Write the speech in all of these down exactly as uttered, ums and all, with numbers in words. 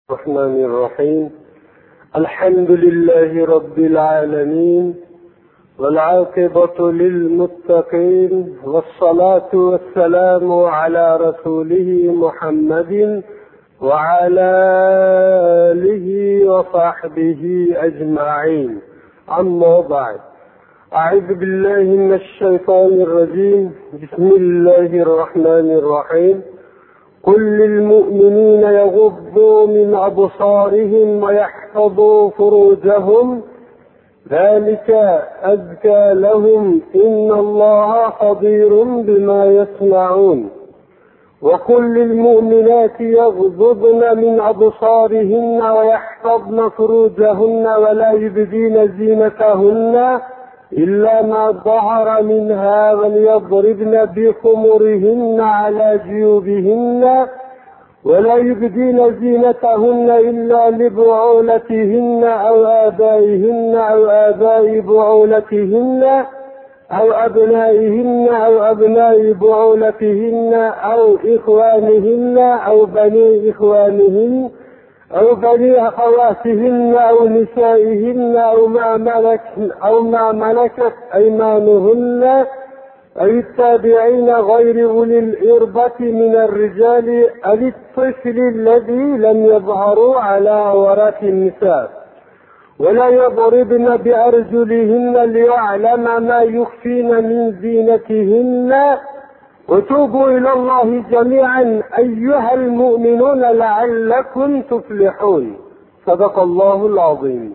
الرحمن الرحيم. الحمد لله رب العالمين، والعاقبة للمتقين، والصلاة والسلام على رسوله محمد وعلى آله وصحبه أجمعين. أما بعد، أعوذ بالله من الشيطان الرجيم. بسم الله الرحمن الرحيم. قل للمؤمنين يغضوا من أبصارهم ويحفظوا فروجهم ذلك أزكى لهم إن الله خبير بما يصنعون. وقل للمؤمنات يغضضن من أبصارهن ويحفظن فروجهن ولا يبدين زينتهن إلا ما ظهر منها وليضربن بخمرهن على جيوبهن ولا يبدين زينتهن إلا لبعولتهن أو آبائهن أو آباء بعولتهن أو أبنائهن أو أبناء بعولتهن أو إخوانهن أو بني إخوانهن أو بني أخواتهن أو نسائهن أو ما ملك أو ما ملكت أيمانهن أو التابعين غير أولي الإربة من الرجال أو الطفل الذي لم يظهروا على عورات النساء ولا يضربن بأرجلهن ليعلم ما يخفين من زينتهن وتوبوا إلى الله جميعا أيها المؤمنون لعلكم تفلحون. صدق الله العظيم.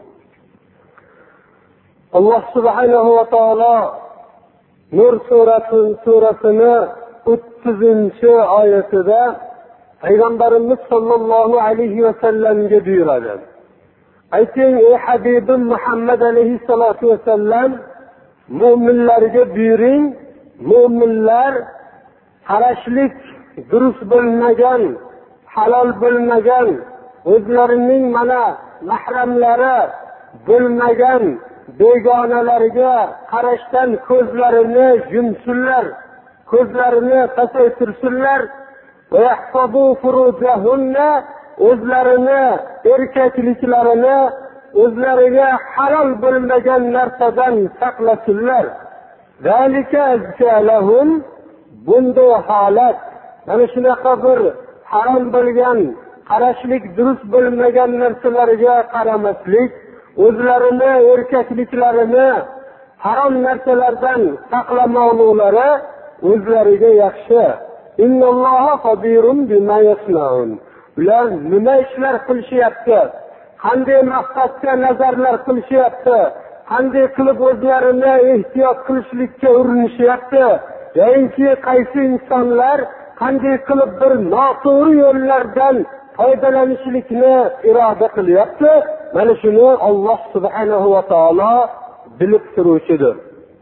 Allah subhanahu wa ta'ala Nur suresi suresine otuzuncu ayetinde Peygamberimiz sallallahu aleyhi ve sellem'e buyurdu. Ayting ey Habibim Muhammed aleyhissalatu vesselam, müminlerge buyuring, müminler qarashlik durust bo'lmagan, halol bo'lmagan, o'zlarining mana mahramlari bo'lmagan begonalarga qarashdan ko'zlarini yumsinlar, ko'zlarini pasaytirsinlar. Va yahfazu furujahunna, o'zlarini erkakliklarini o'zlariga halol bo'lmagan narsadan saqlasinlar. Zalika azka lahum, bunday holat, mana shunaqa bir harom bo'lgan, qarashlik durust bo'lmagan narsalarga qaramaslik, o'zlarini erkakliklarini harom narsalardan saqlamoqlari o'zlariga yaxshi. Innalloha xabirun bima yasnaun. Ular nima ishlar qilishyapti, qanday maqsadga nazarlar qilishyapti, qanday qilib o'zlarini ehtiyot qilishlikka urinishyapti, yoki qaysi insonlar qanday qilib bir noto'g'ri yo'llardan foydalanishlikni iroda qilyapti. Mana shuni Alloh subhanahu va taolo bilib turuvchidir.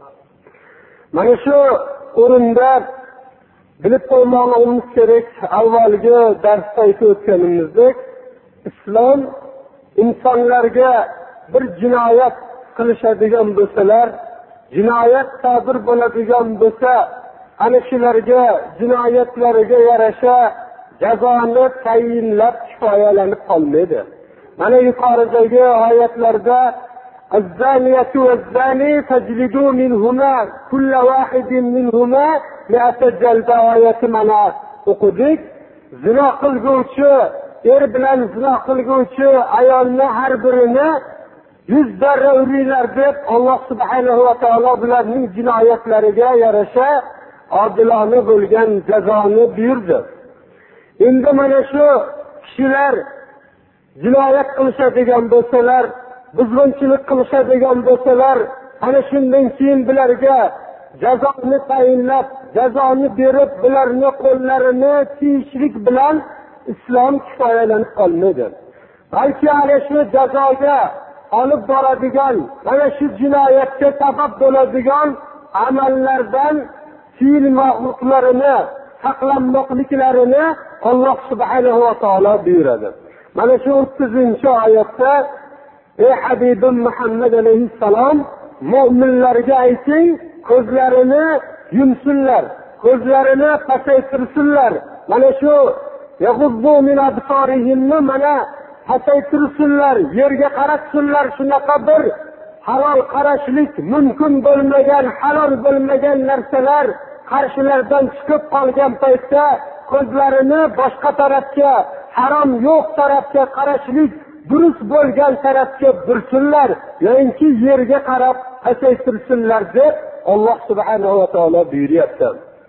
Mana shu o'rinda bilib qo'ymoqimiz kerak, avvalgi darsda aytib o'tganimizdek, islom insonlarga bir jinoyat qilishadigan bo'lsalar, jinoyat sodir bo'ladigan bo'lsa, ana shularga jinoyatlariga yarasha jazoni tayinlab kifoyalanib qolmaydi. Mana yuqoridagi oyatlarda az-zaniyatu vaz-zani fajlidu minhuma kull wahidin minhuma mi'ata jalda oyati mana o'qidik. Zino qilguvchi er bilan zino qilguvchi ayolni har birini yuz darra uringlar deb Alloh subhanahu va taolo bularning jinoyatlariga yarasha odilona bo'lgan jazoni buyurdi. Endi mana shu kishilar jinoyat qilishadigan bo'lsalar, buzg'unchilik qilishadigan bo'lsalar, ana shundan keyin bularga jazoni tayinlab, jazoni berib, bularni qo'llarini tiyishlik bilan islom kifoyalanib qolmaydi. Balki ana shu jazoga olib boradigan, mana shu jinoyatga sabab bo'ladigan amallardan tiyilmoqliklarini, saqlanmoqliklarini Alloh subhanahu va taolo buyuradi. Mana shu o'ttizinchi oyatda ey Habibim Muhammad alayhissalom, mu'minlarga ayting, ko'zlarini yumsinlar, ko'zlarini pasaytirsinlar. Mana shu yag'uddu min absarihim, mana pasaytirsinlar, yerga qaratsinlar, shunaqa bir halol qarashlik mumkin bo'lmagan, halol bo'lmagan narsalar qarshilaridan chiqib qolgan paytda ko'zlarini boshqa tarafga, harom yo'q tarafga qarashlik durust bo'lgan tarafga bursinlar, yoki yerga qarab pasaytirsinlar deb Alloh subhanahu va taolo buyuryapti.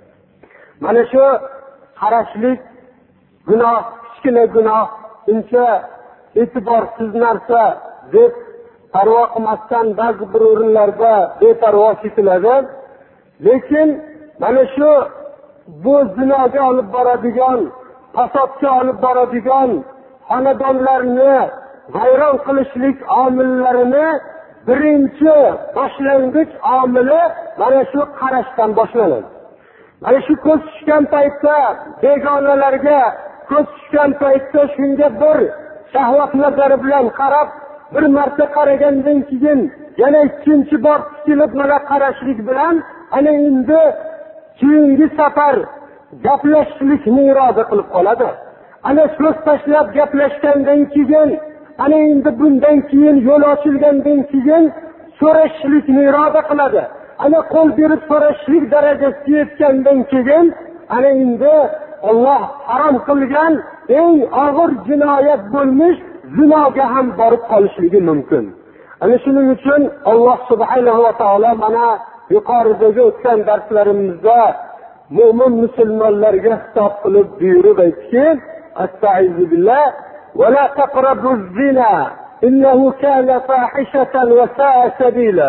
Mana shu qarashlik gunoh, kichkina gunoh, uncha e'tiborsiz narsa deb parvo qilmasdan ba'zi bir o'rinlarda beparvo ketiladi. Lekin mana shu bu zinoga olib boradigan, fasodga olib boradigan, xonadonlarni vayron qilishlik omillarini birinchi boshlang'ich omili mana shu qarashdan boshlanadi. Mana shu ko'z tushgan paytda, begonalarga ko'z tushgan paytda shunga bir shahvat nazari bilan qarab, bir marta qaragandan keyin yana ikkinchi bor tikilib mana qarashlik bilan ana endi keyingi safar gaplashishlikni iroda qilib qoladi. Ana so'z tashlab gaplashgandan keyin, ana endi bundan keyin yo'l ochilgandan keyin so'rashishlikni iroda qiladi. Ana qo'l berib so'rashlik darajasiga yetgandan keyin ana endi Alloh harom qilgan eng og'ir jinoyat bo'lmish zinoga ham borib qolishligi mumkin. Ana shuning uchun Alloh subhanahu va taolo mana yuqoridagi o'tgan darslarimizda mu'min musulmonlarga xitob qilib buyurib aytdiki: "Astaizu billah va la taqrabuz zina innahu kana fahishatan va sa'a sabila."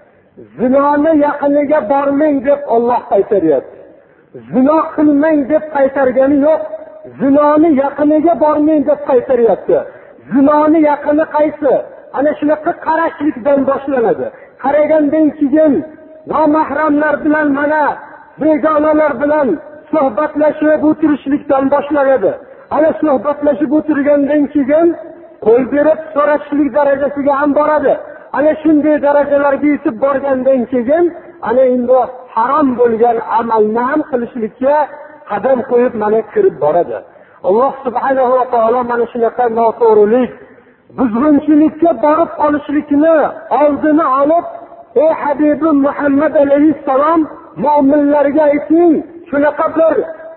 Zinoni yaqiniga bormang deb Alloh qaytaryapti. Zino qilmang deb qaytargani yo'q. Zinoni yaqiniga bormang deb qaytaryapti. Zinoni yaqini qaysi? Ana shunaqa qarashlikdan boshlanadi. Qaragandan keyin nomahramlar bilan mana begonalar bilan suhbatlashib o'tirishlikdan boshlanadi. Ana suhbatlashib o'tirgandan keyin qo'l berib so'rashlik darajasiga ham boradi. Ana shunday darajalarga yetib borgandan keyin ana endi harom bo'lgan amalni ham qilishlikka qadam qo'yib mana kirib boradi. Alloh subhanahu va taolo mana shunaqa noto'g'rilik, buzg'unchilikka borib qolishlikni oldini olib, ey Habibim Muhammad alayhissalom, mu'minlarga ayting, shunaqa bir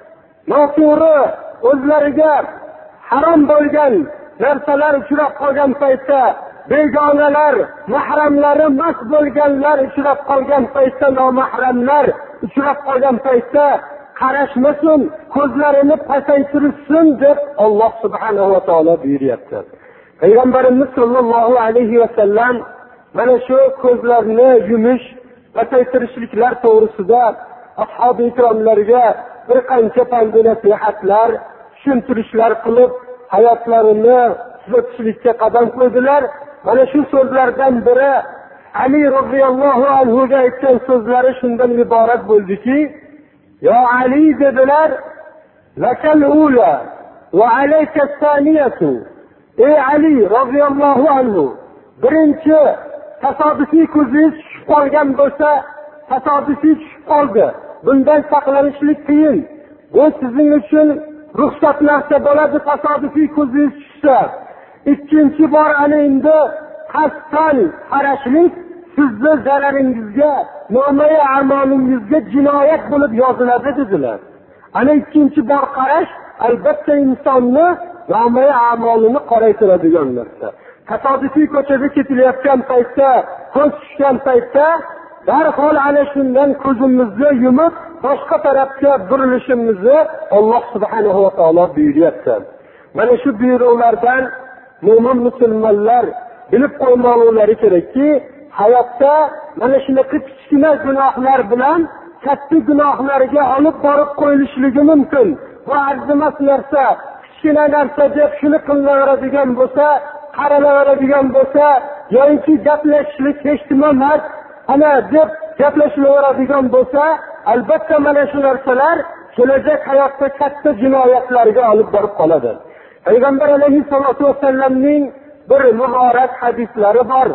noto'g'ri o'zlariga harom bo'lgan narsalar uchrab qolgan paytda, begonalar, mahramlari mas bo'lganlar uchrab qolgan paytda, nomahramlar uchrab qolgan paytda qarashmasin, ko'zlarini pasaytirsin deb Alloh subhanahu va taolo buyuryapti. Payg'ambarimiz sollallohu alayhi va sallam mana shu ko'zlarni yumish, pasaytirishliklar to'g'risida ashabi ikromlarga bir qancha nasihatlar, tushuntirishlar qilib, hayotlarini tuzatishlikka qadam qo'ydilar. Mana shu so'zlardan biri Ali roziyallohu anhu ga aytgan so'zlari shundan iborat bo'ldiki: "Ya Ali," dedilar, "lakal ula va alayka saniyatu." Ey Ali roziyallohu anhu, birinchi tasodifiy ko'zingiz tushib qolgan bo'lsa, tasodifiy tushib qoldi. Bundan saqlanishlik qiyin. Bu sizning uchun ruxsat narsa bo'ladi, tasodifiy ko'zingiz tushsa. Ikkinchi bor ana endi qasddan qarashlik sizni zararingizga, nomai amalingizga jinoyat bo'lib yoziladi dedilar. Ana ikkinchi bor qarash albatta insonni nomai amalini qoraytiradigan narsa. Tasodifiy ko'chada ketilayotgan paytda, ko'z tushgan paytda darhol ana shundan ko'zimizni yumib boshqa tarafga burilishimizni Alloh subhanahu va taolo buyuryapti. Mana shu buyruqlardan mo'min musulmonlar bilib qo'ymoqlari kerakki, hayotda mana shunaqa kichkina gunohlar bilan katta gunohlarga olib borib qo'yilishligi mumkin. Bu arzimas narsa, kichkina narsa deb shuni qilaveradigan bo'lsa, qaralaveradigan bo'lsa, yoki gaplashishlik ehtimolmat ana deb gaplashaveradigan bo'lsa, albatta mana shu narsalar kelajak hayotda katta jinoyatlarga olib borib qoladi. Payg'ambar alayhissalatu vassalamning bir muborak hadislari bor.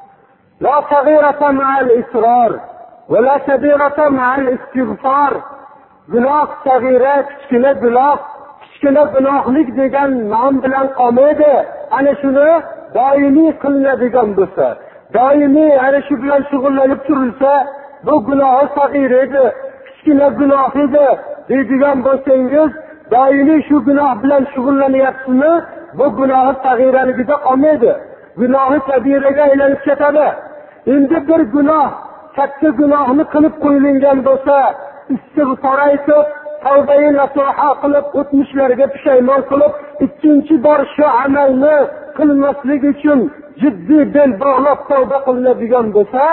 La sag'irata ma'al isror va la kabirata ma'al istighfar. Gunoh sag'ira, kichkina gunoh, kichkina gunohlik degan nom bilan qolmaydi. ana shuni doimiy qilinadigan bo'lsa, doimiy ana shu bilan shug'ullanib turilsa, bu gunohi sag'ir edi, kichkina gunoh edi deydigan bo'lsangiz, doimiy shu gunoh bilan shug'ullanyapsizmi, bu gunohi sag'iraligida qolmaydi, gunohi kabiraga aylanib ketadi. Endi bir gunoh, katta gunohni qilib qo'yilgan bo'lsa, istig'for aytib, tavba-i nasuha qilib, o'tmishlarga pushaymon qilib, ikkinchi bor shu amalni qilmaslik uchun jiddiy bel bog'lab tavba qilinadigan bo'lsa,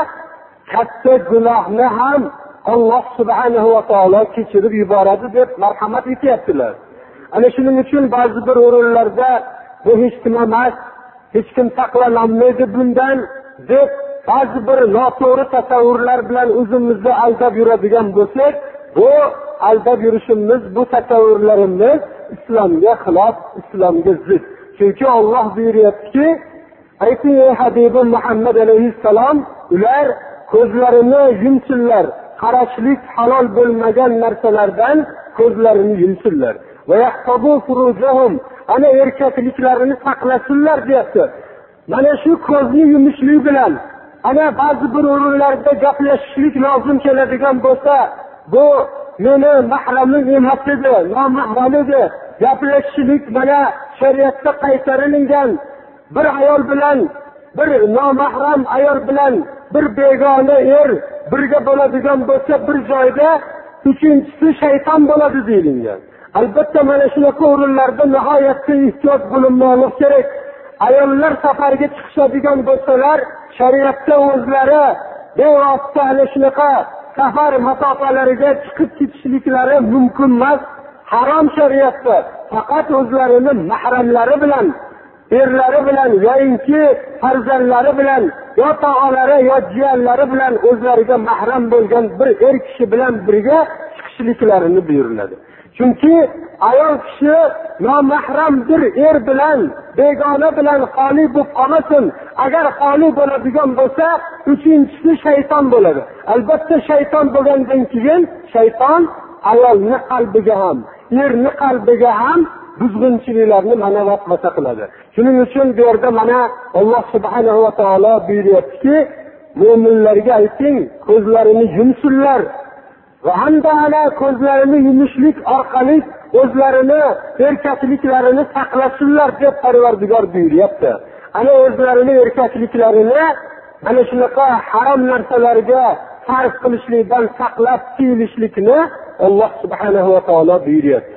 katta gunohni ham Alloh subhanahu va taolo kechirib yuboradi deb marhamat etyaptilar. Ana shuning uchun ba'zi bir o'rinlarda bu hech kim emas, hech kim saqlanolmaydi bundan deb ba'zi bir noto'g'ri tasavvurlar bilan o'zimizni aldab yuradigan bo'lsak, bu aldab yurishimiz, bu tasavvurlarimiz islomga xilof, islomga zid. Chunki Alloh buyuryaptiki, ayting ey Habibim Muhammad alayhissalom, ular ko'zlarini yumsinlar, qarashlik halol bo'lmagan narsalardan ko'zlarini yumsinlar. Va yahfazu furujahum, ana erkakliklarini saqlasinlar deyapti. Mana shu ko'zni yumishlik bilan ana ba'zi bir o'rinlarda gaplashishlik lozim keladigan bo'lsa, bu meni mahramim emas edi, nomahram edi. Gaplashishlik mana shariatda qaytarilgan bir ayol bilan, bir nomahram ayol bilan bir begona er birga bo'ladigan bo'lsa, bir joyda uchinchisi shayton bo'ladi deyilgan. Albatta mana shunaqa o'rinlarda nihoyatda ehtiyot bo'linmoqlik kerak. Ayollar safarga chiqishadigan bo'lsalar, shariatda o'zlari bevosita ana shunaqa safar masofalariga chiqib ketishliklari mumkin emas, harom shariatda. Faqat o'zlarini mahramlari bilan, erlari bilan yoki farzandlari bilan, yo tog'alari yo jiyanlari bilan o'zlariga mahram bo'lgan bir er kishi bilan birga chiqishliklarini buyuriladi. Chunki ayol kishi nomahram bir er bilan, begona bilan xoli bo'lib qolmasin. Agar xoli bo'ladigan bo'lsa, uchinchisi shayton bo'ladi. Albatta shayton bo'lgandan keyin shayton ayolni qalbiga ham, erni qalbiga ham buzg'unchiliklarni mana vasvasa qiladi. Shuning uchun bu yerda mana Alloh subhanahu va taolo buyuryaptiki, mu'minlarga ayting, ko'zlarini yumsinlar. Va hamda ana ko'zlarini yumishlik orqali o'zlarini erkakliklarini saqlasinlar deb Parvardigor buyuryapti. Ana o'zlarini erkakliklarini ana shunaqa harom narsalarga sarf qilishlikdan saqlab tiyilishlikni Alloh subhanahu va taolo buyuryapti.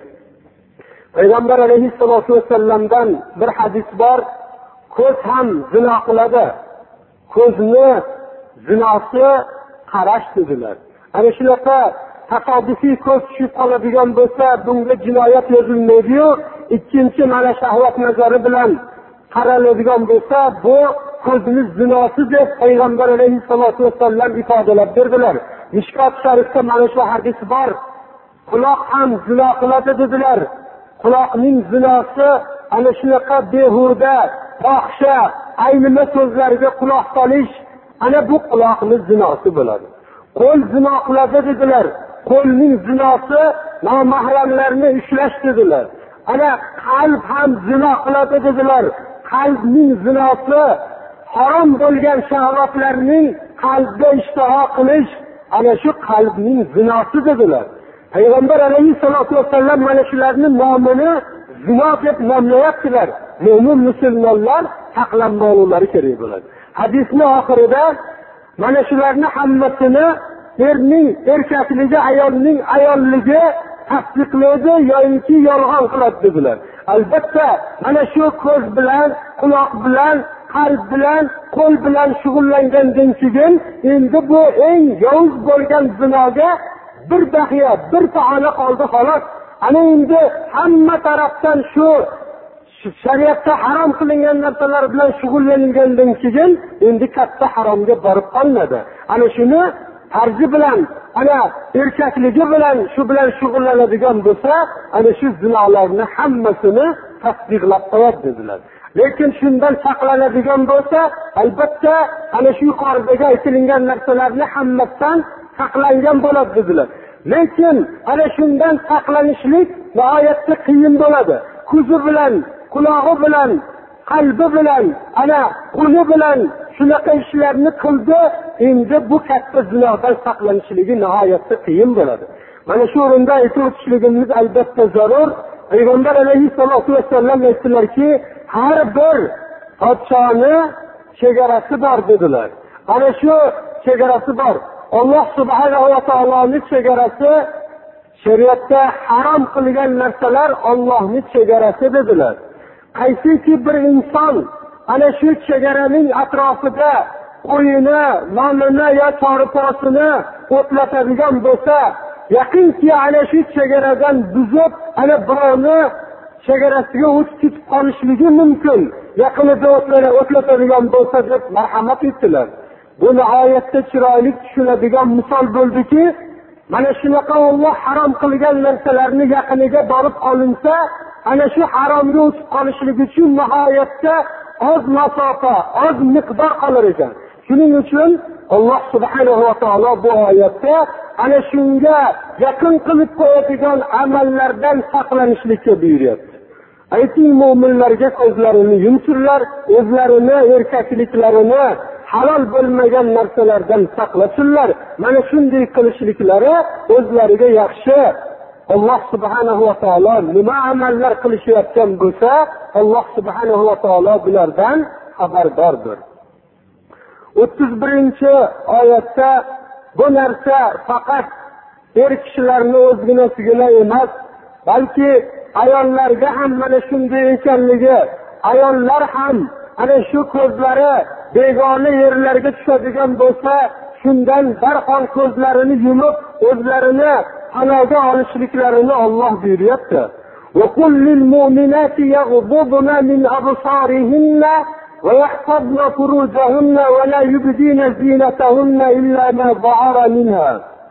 Payg'ambar alayhissalatu vassallamdan bir hadis bor, ko'z ham zino qiladi. Ko'zni zinosi qarash dedilar. Ana shunaqa tasodifiy ko'z tushib qoladigan bo'lsa, bunga jinoyat yozilmaydi-yu, ikkinchi mana shahvat nazari bilan qaraladigan bo'lsa, bu ko'zimiz zinosi deb Payg'ambar alayhissalatu vassallam ifodalab berdilar. Mishkot sharifda mana shu hadis bor. Quloq ham zino qiladi dedilar. Quloqning zinosi ana shunaqa behuda, fohisha, aynima so'zlarga quloq solish, ana bu quloqning zinosi bo'ladi. Qo'l zino qiladi dedilar. Qo'lning zinosi nomahramlarni ushlash dedilar. Ana qalb ham zino qiladi dedilar. Qalbning zinosi harom bo'lgan shahvatlarning qalbga ishtiho qilish, ana shu qalbning zinosi dedilar. Payg'ambar alayhissalatu vassallam mana shularning nomini zino deb nomlayaptilar. Mo'min musulmonlar saqlanmoqlari kerak bo'ladi. Hadisning oxirida mana shularning hammasini erning erkakligi, ayolning ayolligi tasdiqlaydi yoki yolg'on qiladi dedilar. Albatta mana shu ko'z bilan, quloq bilan, qalb bilan, qo'l bilan shug'ullangandan keyin endi bu eng yovuz bo'lgan zinoga bir daqiqa, bir ta'ala qoldi xolos. Ana endi hamma tarafdan shu shariatda harom qilingan narsalar bilan shug'ullangandan keyin endi katta haromga borib qoladi. Ana shuni farzi bilan, ana erkakligi bilan shu bilan shug'ullanadigan bo'lsa, ana shu zinolarni hammasini tasdiqlab qo'yadi dedilar. Lekin shundan saqlanadigan bo'lsa, albatta ana shu yuqoridagi aytilgan narsalarni hammasidan saqlangan bo'ladi dedilar. Lekin ana shundan saqlanishlik nihoyatda qiyin bo'ladi. Ko'zi bilan, qulog'i bilan qalbi bilan, ana qo'li bilan shunaqa ishlarni qildi, endi bu katta zinodan saqlanishligi nihoyatda qiyin bo'ladi. Mana shu o'rinda aytib o'tishligimiz albatta zarur. Payg'ambar alayhissalatu vassallam aytdilarki, har bir podshohni chegarasi bor dedilar. Ana shu chegarasi bor. Alloh subhanahu va taoloning chegarasi, shariatda harom qilgan narsalar Allohning chegarasi dedilar. Qaysiki bir inson ana shu chegaraning atrofida qo'yini, nonini yo choriposini o'tlatadigan bo'lsa, yaqinki ana shu chegaradan buzib, ana birovni chegarasiga o'tib ketib qolishligi mumkin. Yaqinida o'tlatadigan bo'lsa deb marhamat etdilar. Bu nihoyatda chiroyli tushunadigan misol bo'ldiki, mana shunaqa Alloh harom qilgan narsalarni yaqiniga borib qolinsa, ana shu haromga o'tib qolishligi uchun nihoyatda oz masofa, oz miqdor qolar ekan. Shuning uchun Alloh subhanahu va taolo bu oyatda ana shunga yaqin qilib qo'yadigan amallardan saqlanishlikka buyuryapti. Ayting mu'minlarga ko'zlarini yumsinlar, o'zlarini, erkakliklarini halol bo'lmagan narsalardan saqlasinlar. Mana shunday qilishliklari o'zlariga yaxshi. Alloh subhanahu va taolo nima amallar qilishayotgan bo'lsa, Alloh subhanahu va taolo bulardan xabardordir. o'ttiz birinchi oyatda bu narsa faqat er kishilarning o'zginasiga emas, balki ayollarga ham mana shunday ekanligi, ayollar ham ana shu ko'zlari begona yerlarga tushadigan bo'lsa, shundan darhol ko'zlarini yumib, o'zlarini panoga olishliklarini Alloh buyuryapti. Va kullil mu'minati yaghdudna min absarihinna va yahfazna furujahunna va la yubdina zinatahunna illa ma zahara minha.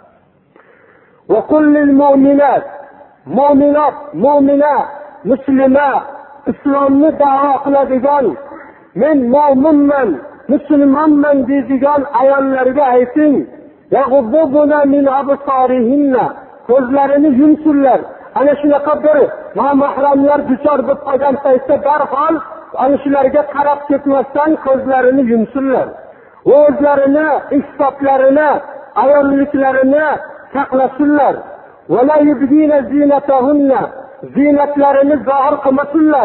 Va kullil mu'minat, mu'minat, mu'mina, muslima, islomni da'vo qiladigan, men mu'minman, musulmonman deydigan ayollarga ayting, yaghdudna min absarihinna, ko'zlarini yumsinlar. Ana shunaqa bir nomahramlar duchor bo'lib qolgan paytda darhol ana shularga qarab ketmasdan ko'zlarini yumsinlar. O'zlarini, isbotlarini, ayolliklarini saqlasinlar. Va la yubdina zinatahunna, zinatlarini zohir qilmasinlar.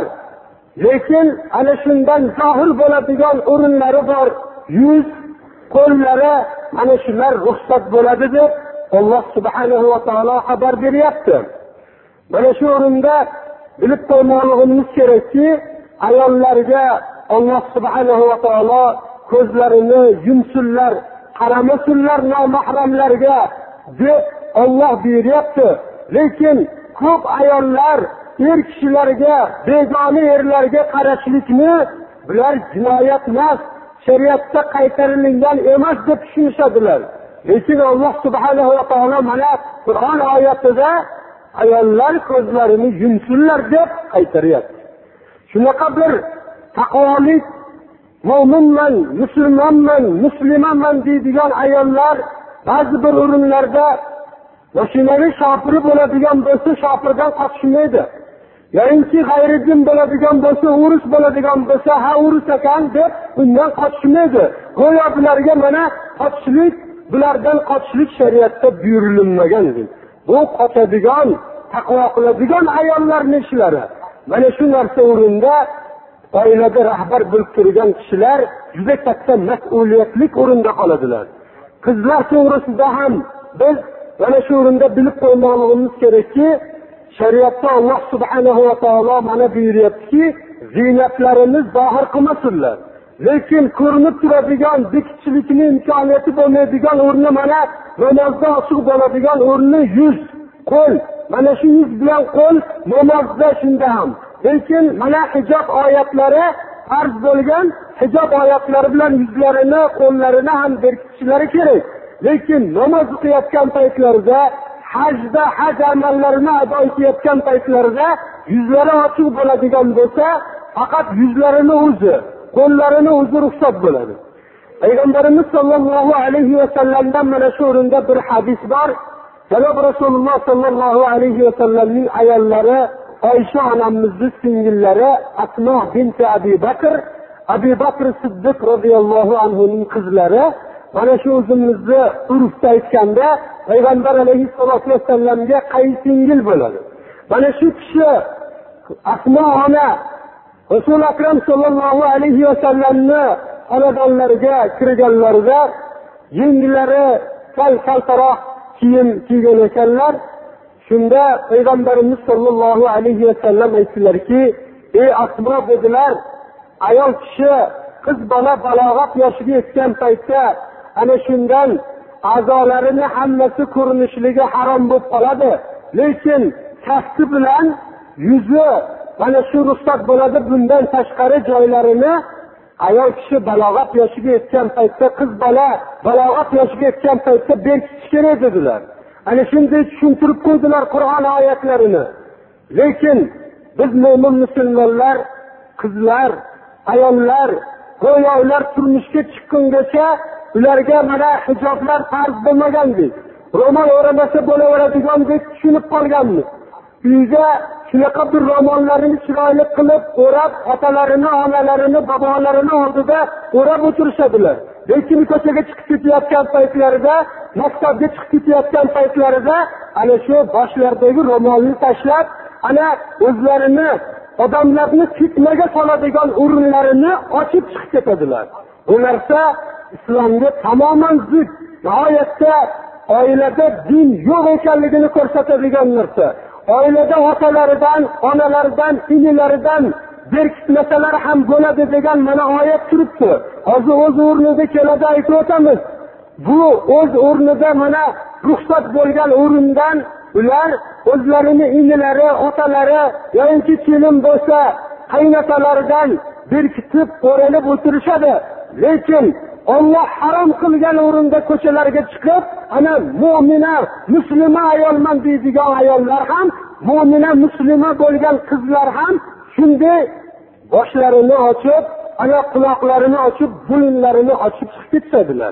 Lekin ana shundan zohir bo'ladigan o'rinlari bor. Yuz, qo'llari, ana shular ruxsat bo'ladi deb Alloh subhanahu va taolo xabar beryapti. Mana shu o'rinda bilib qo'ymoqligimiz kerakki, ayollarga Alloh subhanahu va taolo ko'zlarini yumsinlar, qaramasinlar nomahramlarga deb Alloh buyuryapti. Lekin ko'p ayollar er kishilarga, begona erlarga qarashlikni bular jinoyat emas, shariatda qaytarilgan emas deb tushunishadilar. Lekin Alloh subhanahu va taolo mana Qur'on oyatida ayollar ko'zlarini yumsinlar deb qaytaryapti. Shunaqa bir taqvolik, mo'minman, musulmonman, muslimanman deydigan ayollar ba'zi bir o'rinlarda mashinaning shofiri bo'ladigan bo'lsa, shofirdan qochishmaydi. Yo'inki g'ayridin bo'ladigan bo'lsa, urush bo'ladigan bo'lsa, ha urush ekan deb undan qochishmaydi. Go'yo bularga mana qochishlik, bulardan qochishlik shariatda buyurilmagan. Bu qochadigan, taqvo qiladigan ayollarning ishlari. Mana shu narsa o'rinda oilada rahbar bo'lib turgan kishilar juda katta mas'uliyatli o'rinda qoladilar. Qizlar to'g'risida ham biz mana shu o'rinda bilib qo'ymoqligimiz kerakki, shariatda Alloh subhanahu va taolo mana buyuryaptiki, zinatlarini zohir qilmasinlar. Lekin ko'rinib turadigan, bekitishlikni imkoniyati bo'lmaydigan o'rni mana namozda ochiq bo'ladigan o'rni yuz, qo'l. Mana shu yuz bilan qo'l namozda shunda ham. Lekin mana hijob oyatlari farz bo'lgan, hijob oyatlari bilan yuzlarini, qo'llarini ham berkitishlari kerak. Lekin namoz o'qiyotgan paytlarida, hajda haj amallarini ado etayotgan paytlarida yuzlari ochiq bo'ladigan bo'lsa, faqat yuzlarini o'zi, qo'llarini o'zi ruxsat bo'ladi. Payg'ambarimiz sollallohu alayhi va sallamdan mana shu o'rinda bir hadis bor. Janob Rasululloh sollallohu alayhi va sallamning ayollari Oysha onamizning singillari Asma bint Abi Bakr, Abi Bakr Siddiq radhiyallohu anhuning qizlari. Mana shu o'zimizni urfda aytganda Payg'ambar alayhissalatu vassallamga qaysingil bo'ladi. Mana shu kishi Asma ona Rasul akram sallallohu alayhi vasallamni xonadonlariga kirganlarida yengillari sal-saltaroq kiyim kiygan ekanlar. Shunda Payg'ambarimiz sallallohu alayhi vasallam aytdilarki, ey Asma dedilar, ayol kishi qiz bola balog'at yoshiga yetgan paytda ana shundan a'zolarini hammasi ko'rinishligi harom bo'lib qoladi. Lekin kafti bilan yuzi mana shu ruxsat bo'ladi. Bundan tashqari joylarini ayol kishi balog'at yoshiga yetgan paytda, qiz bola balog'at yoshiga yetgan paytda berkitish kerak dedilar. Ana shunday tushuntirib qo'ydilar Qur'on oyatlarini. Lekin biz mo'min musulmonlar, qizlar, ayollar, go'yolar turmushga chiqqungacha ularga mana hijoblar farz bo'lmagandek, ro'mol o'ramasa bo'laveradigan deb tushunib qolganmiz. Uyga shunaqa bir ro'mollarini chiroyli qilib o'rab, otalarini, onalarini, bobolarini oldida o'rab o'tirishadilar. Lekin ko'chaga chiqib ketayotgan paytlarida, maktabga chiqib ketayotgan paytlarida ana shu boshlaridagi ro'molni tashlab, ana o'zlarini odamlarni fitnaga soladigan o'rinlarini ochib chiqib ketadilar. Bu narsa islomga tamoman zid. Nihoyatda oilada din yo'q ekanligini ko'rsatadigan narsa. Oilada otalaridan, onalaridan, inilaridan berkitmasalar ham bo'ladi degan mana oyat turibdi. Hozir o'z o'rnida keladi aytib o'tamiz. Bu o'z o'rnida mana ruxsat bo'lgan o'rindan ular o'zlarini inilari, otalari yoki kelin bo'lsa qaynotalaridan berkitib o'ralib o'tirishadi. Lekin Alloh harom qilgan o'rinda ko'chalarga chiqib, ana mu'mina, musulmon ayolman deydigan ayollar ham, mu'mina, musulmon bo'lgan qizlar ham shunday boshlarini ochib, ana quloqlarini ochib, burunlarini ochib chiqib ketadilar.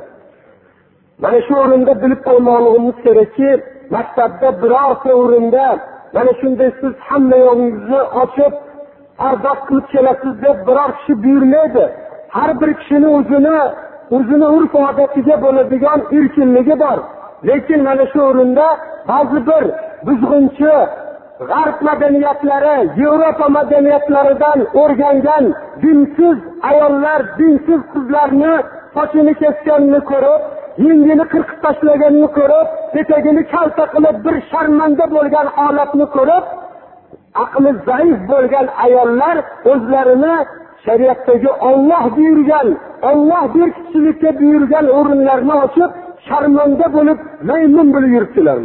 Mana shu o'rinda bilib qo'ymoqligimiz kerakki, maktabda birorta o'rinda mana shunday siz hamma yo'lingizni ochib, ardoq qilib kelasiz deb biror kishi buyurmaydi. Har bir kishining o'zini o'zini urf odatiga bo'ladigan erkinligi bor. Lekin mana shu o'rinda ba'zi bir buzg'unchi g'arb madaniyatlari, Yevropa madaniyatlaridan o'rgangan dinsiz ayollar, dinsiz qizlarni sochini kesganini ko'rib, yengini qirqib tashlaganini ko'rib, etagini kalta qilib bir sharmanda bo'lgan holatni ko'rib, aqli zaif bo'lgan ayollar o'zlarini shariatdagi Alloh buyurgan, Alloh berkitishlikka buyurgan o'rinlarni ochib, sharmanda bo'lib, maymun bo'lib yuribdilar.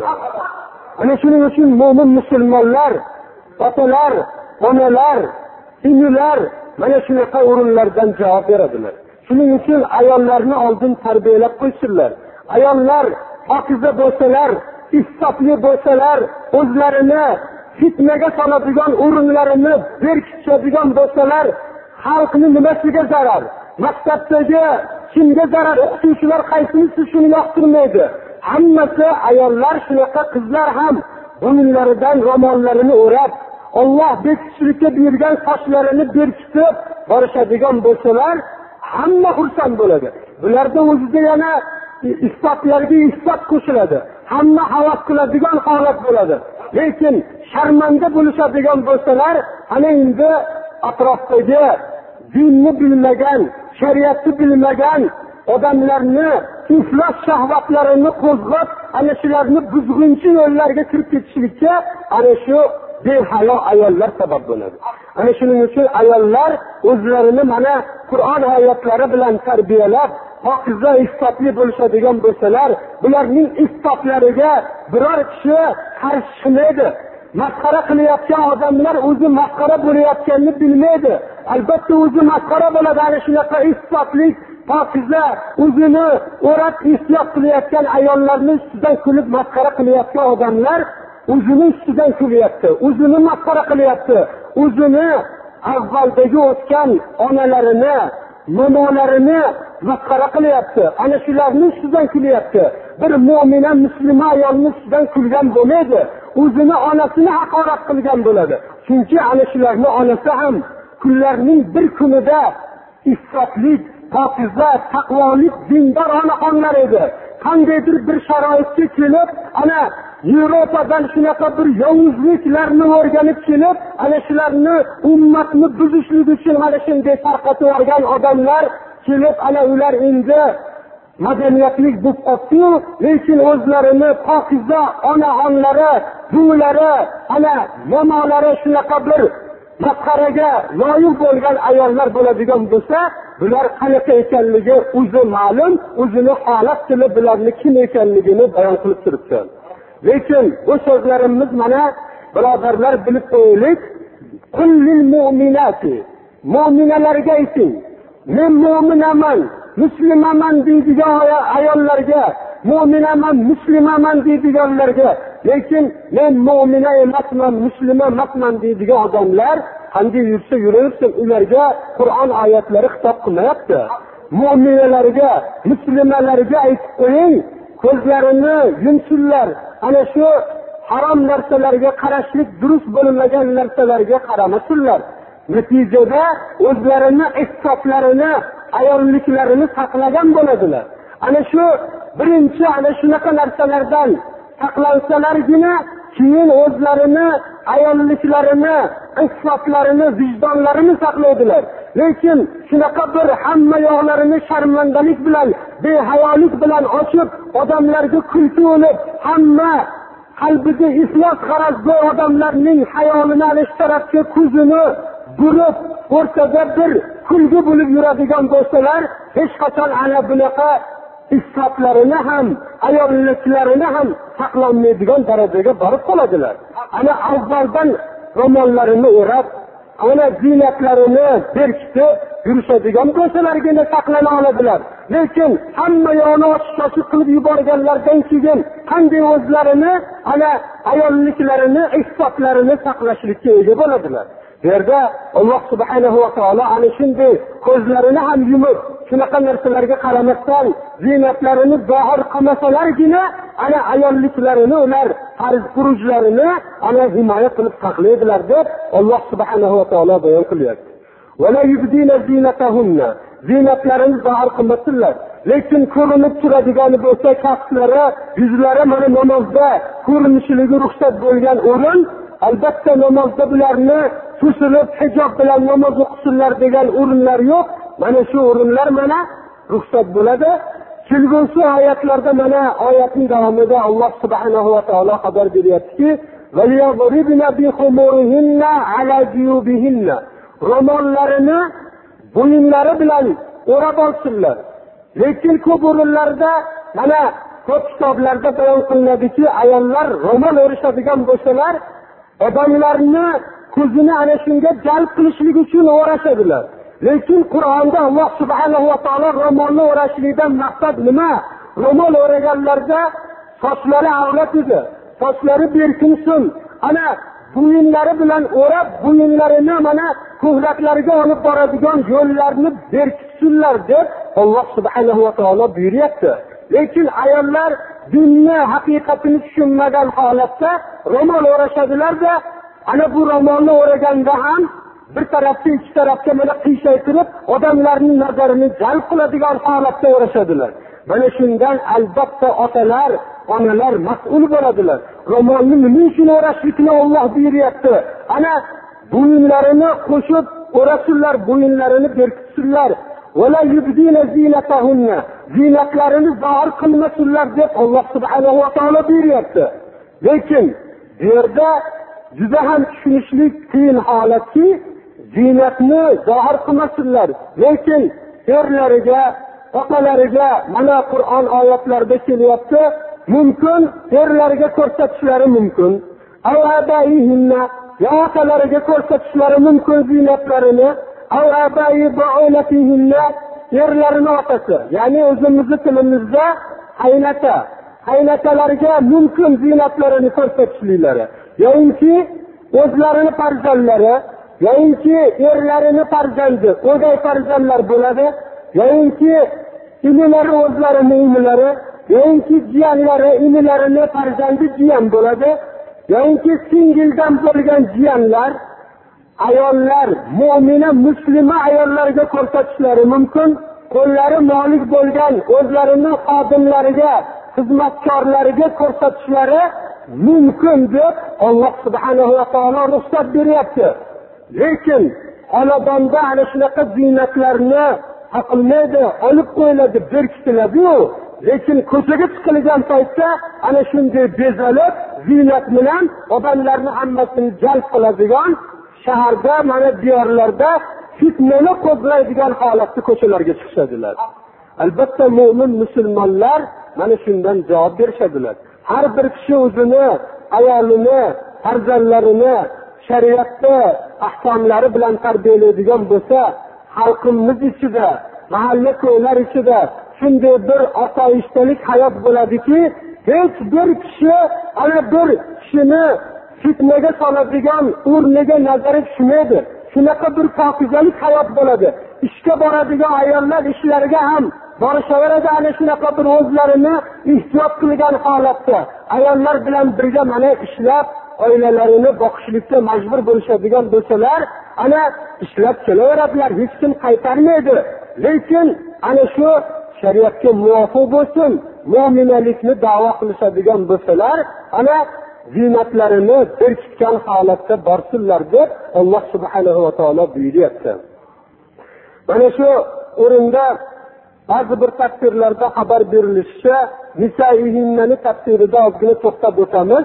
Ana shuning uchun mo'min musulmonlar, otalar, onalar, inilar mana shunaqa o'rinlardan javob beradilar. Shuning uchun ayollarni oldin tarbiyalab qo'ysinlar. Ayollar pokiza bo'lsalar, iffatli bo'lsalar, o'zlarini fitnaga soladigan o'rinlarini berkitadigan bo'lsalar, xalqni nimasiga zarar? Maktabdagi kimga zarar? O'qituvchilar qaysinisi shuni yoqtirmaydi? Hammasi ayollar, shunaqa qizlar ham bo'yinlaridan ro'mollarini o'rab, Alloh bekitishlikka buyurgan sochlarini berkitib borishadigan bo'lsalar, hamma xursand bo'ladi. Bularda o'zida yana isbotlarga isbot qo'shiladi. Hamma havas qiladigan holat bo'ladi. Lekin sharmanda bo'lishadigan bo'lsalar, ana endi atrofdagi dinni bilmagan, shariatni bilmagan odamlarni iflos shahvatlarini qo'zg'ab, ana shularni buzg'unchi yo'llarga kirib ketishlikka ana shu behayo ayollar sabab bo'ladi. Ana shuning uchun ayollar o'zlarini mana Qur'on oyatlari bilan tarbiyalab, pokiza iffatli bo'lishadigan bo'lsalar, bularning iffatlariga biror kishi qarshi chiqmaydi. Masxara qilayotgan odamlar o'zi masxara bo'layotganini bilmaydi. Albatta o'zi masxara bo'ladi. Ana shunaqa iffatli, pokiza, o'zini o'rab isyot qilayotgan ayollarning ustidan kulib masxara qilayotgan odamlar o'zini ustidan kulyapti, o'zini masxara qilyapti, o'zini avvaldagi o'tgan onalarini, momolarini masxara qilyapti. Ana shularning ustidan kulyapti. Bir mu'mina musulmon ayolning ustidan kulgan bo'lmaydi. o'zini onasini haqorat qilgan bo'ladi. Chunki ana shularning onasi ham kunlarning bir kunida iffatlik, pokiza, taqvolik, dindor onaxonlar edi. Qandaydir bir sharoitga kelib, ana Yevropadan shunaqa bir yovuzliklarni o'rganib kelib, ana shularni ummatni buzishlik uchun mana shunday tarqatib olgan odamlar kelib, ana ular endi madaniyatlik bo'lib qoldi, lekin o'zlarini pokiza onaxonlari, buvilari, ana momonlari shunaqa bir masxaraga loyiq bo'lgan ayollar bo'ladigan bo'lsa, bular qanaqa ekanligi o'zi ma'lum, o'zini holat tili bularning kim ekanligini bayon qilib turibdi. Lekin bu so'zlarimiz mana birodarlar bilib qo'yaylik. Kullil mu'minati, mu'minalarga ayting, men mu'minaman, muslimaman deydigan ayollarga, mu'minaman, muslimaman deydiganlarga, lekin men mu'mina emasman, muslima emasman deydigan odamlar qanday yursa yuraversin, ularga Qur'on oyatlari xitob qilmayapti. Mu'minalarga, muslimalarga aytib qo'ying, ko'zlarini yumsinlar, ana shu harom narsalarga qarashlik durust bo'lmagan narsalarga qaramasinlar. Natijada o'zlarini iffatlarini, ayolliklarini saqlagan bo'ladilar. Ana shu birinchi ana shunaqa narsalardan saqlansalargina keyin o'zlarini, ayolliklarini, iffatlarini, vijdonlarini saqlaydilar. Lekin shunaqa bir hamma yo'llarini sharmandalik bilan, behayolik bilan ochib, odamlarga kulki olib, hamma qalbiga iflos g'arazli odamlarning hayolini olish tarafga ko'zini burib, o'rtada bir kulgi bo'lib yuradigan bo'lsalar, hech qachon ana bunaqa iffatlarini ham, ayolliklarini ham saqlanmaydigan darajaga borib qoladilar. Ana avvaldan ro'mollarini o'rab, ana ziynatlarini berkitib yurishadigan bo'lsalargina saqlana oladilar. Lekin hamma yo'lni ochiq-ochiq qilib yuborganlardan keyin qanday o'zlarini, ana ayolliklarini, iffatlarini saqlashlikka ega bo'ladilar. Bu yerda Alloh subhanahu va taolo ana shunday ko'zlarini ham yumib, shunaqa narsalarga qaramasdan ziynatlarini zohir qilmasalargina, ana ayolliklarini, ular farz furujlarini ana himoya qilib saqlaydilar deb Alloh subhanahu va taolo bayon qilyapti. Va la yubdina zinatahunna, ziynatlarini zohir qilmasinlar. Lekin ko'rinib turadigan bo'lsa kasblari, yuzlari mana namozda ko'rinishligi ruxsat bo'lgan o'rin, albatta namozda bularni tusilib hijob bilan namoz o'qisinlar degan o'rinlar yo'q. Mana shu o'rinlar mana ruxsat bo'ladi. Kelgusi oyatlarda mana oyatning davomida Alloh subhanahu va taolo xabar beryaptiki, "Valiyadribna bi khumurihinna ala jiyubihinna", ro'mollarini bo'yinlari bilan o'rab olsinlar. Lekin ko'p o'rinlarda mana ko'p kitoblarda bayon qilinadiki, ayollar ro'mol o'rishadigan bo'lsalar, odamlarni ko'zini ana shunga jalb qilishlik uchun o'rashadilar. Lekin Qur'onda Alloh subhanahu va taolo ro'molni o'rashlikdan maqsad nima? Ro'mol o'raganlarda sochlari avrat edi, sochlari berkinsin, ana bo'yinlari bilan o'rab, bo'yinlarini mana ko'kraklariga olib boradigan yo'llarni berkitsinlar deb Alloh subhanahu va taolo buyuryapti. Lekin ayollar dinni haqiqatini tushunmagan holatda ro'mol o'rashadilar-da, ana bu ro'molni o'raganda ham bir tarafga ikki tarafga mana qiyshaytirib, odamlarning nazarini jalb qiladigan holatda o'rashadilar. Mana shundan albatta otalar, onalar mas'ul bo'ladilar. Ro'molni nima uchun o'rashlikni Alloh buyuryapti? Ana bo'yinlarini qo'shib o'rasinlar, bo'yinlarini berkitsinlar. Wala yubdina zinatahunna, ziynatlarini zohir qilmasinlar deb Alloh subhanahu va taolo buyuryapti. Lekin bu yerda juda ham tushunishlik qiyin holatki, ziynatni zohir qilmasinlar. Lekin erlariga, otalariga mana Qur'on oyatlarida kelyapti, mumkin erlariga ko'rsatishlari mumkin. Avabaihinna, ya otalariga ko'rsatishlari mumkin ziynatlarini. Avabai ba'ulatihinna, erlarini otasi, ya'ni o'zimizning tilimizda qaynata, qaynatalarga mumkin ziynatlarini ko'rsatishliklari. Yo'inki o'zlarini farzandlari, yo'inki erlarini farzandi, o'gay farzandlar bo'ladi, yo'inki inilari o'zlarini inilari, yo'inki jiyanlari inilarini farzandi jiyan bo'ladi, yoki singildan bo'lgan jiyanlar, ayollar, mu'mina, muslima ayollarga ko'rsatishlari mumkin. Qo'llari molik bo'lgan o'zlarining xodimlariga, xizmatkorlariga ko'rsatishlari mumkin deb Alloh subhanahu va taolo ruxsat beryapti. Lekin xonadonda ana shunaqa ziynatlarni taqilmaydi, olib qo'yiladi, berkitiladi-yu. Lekin ko'chaga chiqilgan paytda ana shunday bezalib, ziynat bilan odamlarning hammasini jalb qiladigan shaharda, mana diyorlarda fitnani qo'zg'aydigan holatda ko'chalarga chiqishadilar. Albatta mu'min musulmonlar mana shundan javob berishadilar. Har bir kishi o'zini, ayolini, farzandlarini shariatda ahkomlari bilan tarbiyalaydigan bo'lsa, xalqimiz ichida, mahalla ko'ylar ichida shunday bir osoyishtalik hayot bo'ladiki, hech bir kishi ana bir kishini fitnaga soladigan o'rniga nazari tushmaydi. Shunaqa bir pokizalik hayot bo'ladi. Ishga boradigan ayollar ishlariga ham borishaveradi, ana shunaqa bir o'zlarini ehtiyot qilgan holatda ayollar bilan birga mana ishlab oilalarini boqishlikka majbur bo'lishadigan bo'lsalar, ana ishlab kelaveradilar, hech kim qaytarmaydi. Lekin ana shu shariatga muvofiq bo'lsin, mu'minalikni da'vo qilishadigan bo'lsalar, ana ziynatlarini berkitgan holatda borsinlar deb Alloh subhanahu va taolo buyuryapti. Mana shu o'rinda ba'zi bir tafsirlarda xabar berilishicha, Nisa'ihinnani tafsirida ozgina to'xtab o'tamiz.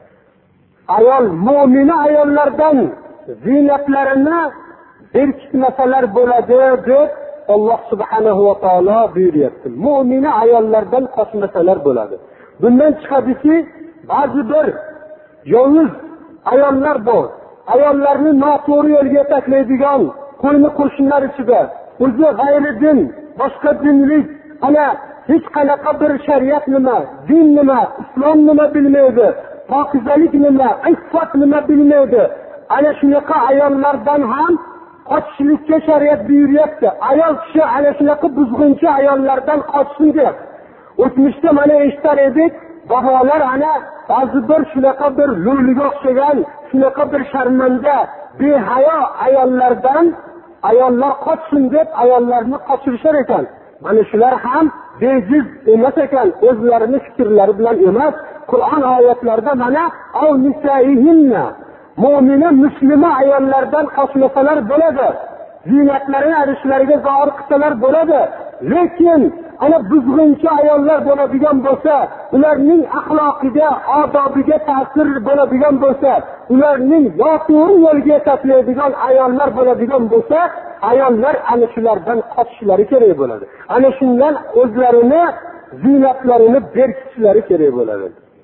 Ayol, mu'mina ayollardan ziynatlarini berkitmasalar bo'ladi deb Alloh subhanahu va taolo buyuryapti. Mu'mina ayollardan qochmasalar bo'ladi. Bundan chiqadiki, ba'zi bir yovuz ayollar bor. Ayollarni noto'g'ri yo'lga yetaklaydigan qo'yni qo'shnilar ichida o'zi g'ayri din, boshqa dinlik, ana hech qanaqa bir shariat nima, din nima, islom nima bilmaydi, pokizalik nima, iffat nima bilmaydi. Ana shunaqa ayollardan ham qochishlikka shariat buyuryapti. Ayol kishi ana shunaqa buzg'unchi ayollardan qochsin deb. O'tmishda mana eshitar edik, baholar ana ba'zi bir shunaqa bir lo'liga o'xshagan, shunaqa bir sharmanda, behayo ayollardan ayollar qochsin deb ayollarni qochirishar ekan. Mana shular ham bejiz emas ekan, o'zlarini fikrlari bilan emas. Qur'on oyatlarida mana av nisaihinna, mu'mina muslima ayollardan qochmasalar bo'ladi. Ziynatlarini arishlariga zo'r qilsalar bo'ladi. Lekin ana buzg'unchi ayollar bo'ladigan bo'lsa, ularning axloqiga, odobiga ta'sir bo'ladigan bo'lsa, ularning noto'g'ri yo'lga yetaklaydigan ayollar bo'ladigan bo'lsa, ayollar ana shulardan qochishlari kerak bo'ladi. Ana shundan o'zlarini, ziynatlarini berkitishlari kerak bo'ladi.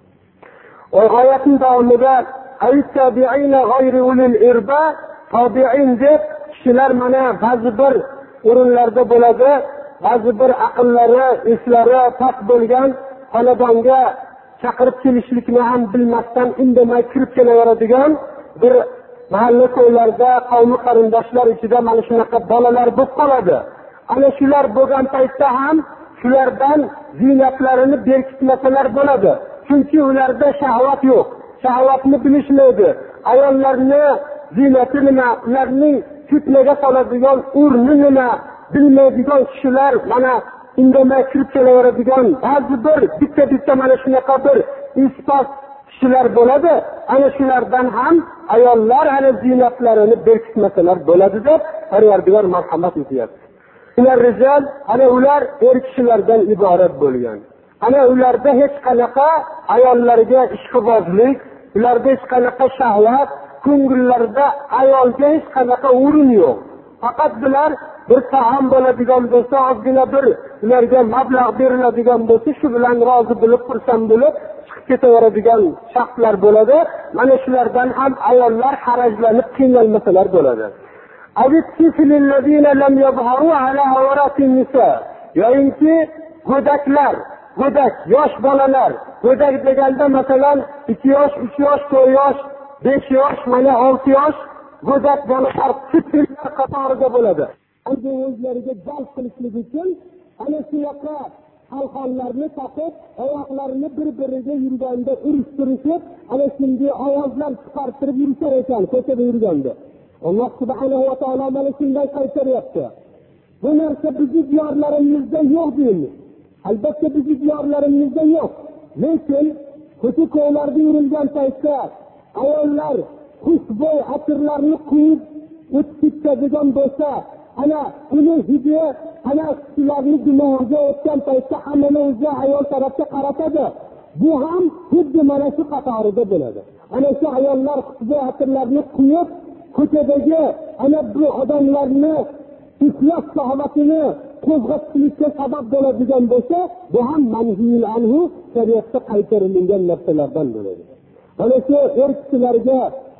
Oyatning davomida aytabi'ina g'ayri ulil irba tabi'in deb kishilar mana ba'zi bir o'rinlarda bo'ladi, ba'zi bir aqllari, eslari past bo'lgan xonadonga chaqirib kelishlikni ham bilmasdan indamay kirib kelaveradigan bir mahalla ko'ylarda qavmi qarindoshlar ichida mana shunaqa bolalar bo'lib qoladi. Ana shular bo'lgan paytda ham shulardan ziynatlarini berkitmasalar bo'ladi. Chunki ularda shahvat yo'q. Shahvatni bilishmaydi. Ayollarni ziynati nima, ularning fitnaga soladigan o'rni nima bilmaydigan kishilar mana indamay kirib kelaveradigan ba'zi bir bitta-bitta mana shunaqa bir ispat kishilar bo'ladi. Ana shulardan ham ayollar ana ziynatlarini berkitmasalar bo'ladi deb Parvardigor marhamat etyapti. Ular rijal, ana ular er kishilardan iborat bo'lgan. Ana ularda hech qanaqa ayollarga ishqibozlik, ularda hech qanaqa shahvat, ko'ngillarida ayolga hech qanaqa o'rin yo'q. Faqat bular bir taom bo'ladigan bo'lsa, ozgina bir ularga mablag' beriladigan bo'lsa, shu bilan rozi bo'lib, xursand bo'lib chiqib ketaveradigan shaxslar bo'ladi. Mana shulardan ham ayollar harajlanib qiynalmasalar bo'ladi. Yo'inki go'daklar, go'dak, yosh bolalar, go'dak deganda masalan ikki yosh, uch yosh, to'rt yosh, besh yosh, mana olti yosh go'dak bolalar kichiklar qatorida bo'ladi. O'zlariga jalb qilishlik uchun ana shunaqa qalqonlarni taqib, oyoqlarini bir-biriga yurganda urishtirishib, ana shunday ovozlar chiqartirib yurishar ekan ko'chada yurganda. Alloh subhanahu va taolo mana shunday qaytaryapti. Bu narsa bizning diyorlarimizda yo'q deymiz. Albatta bizning diyorlarimizda yo'q. Lekin ko'cha-ko'ylarda yurilgan paytda ayollar xushbo'y atirlarni quyib o'tib ketadigan bo'lsa, ana uni hidi, ana shularni gunohiga o'tgan paytda hammani o'zi ayol tarafga qaratadi. Bu ham xuddi mana shu qatorida bo'ladi. Ana shu ayollar xushbo'y atirlarni quyib ko'chadagi ana bu odamlarni iflos sahobatini qo'zg'atishga sabab bo'ladigan bo'lsa, bu ham manhiyul anhu, shariatda qaytarilgan narsalardan bo'ladi. Mana shu er kishilarga